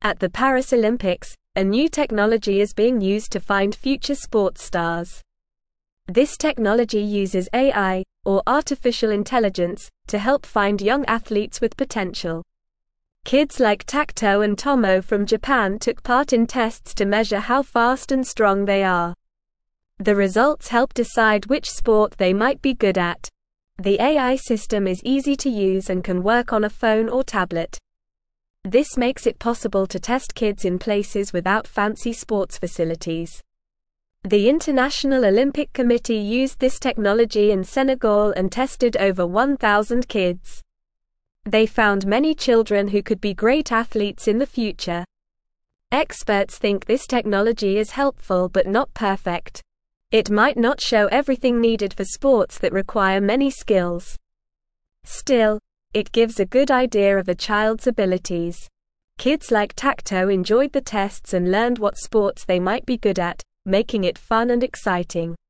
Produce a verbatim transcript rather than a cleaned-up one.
At the Paris Olympics, a new technology is being used to find future sports stars. This technology uses A I, or artificial intelligence, to help find young athletes with potential. Kids like Takuto and Tomo from Japan took part in tests to measure how fast and strong they are. The results help decide which sport they might be good at. The A I system is easy to use and can work on a phone or tablet. This makes it possible to test kids in places without fancy sports facilities. The International Olympic Committee used this technology in Senegal and tested over one thousand kids. They found many children who could be great athletes in the future. Experts think this technology is helpful but not perfect. It might not show everything needed for sports that require many skills. Still, it gives a good idea of a child's abilities. Kids like Takuto enjoyed the tests and learned what sports they might be good at, making it fun and exciting.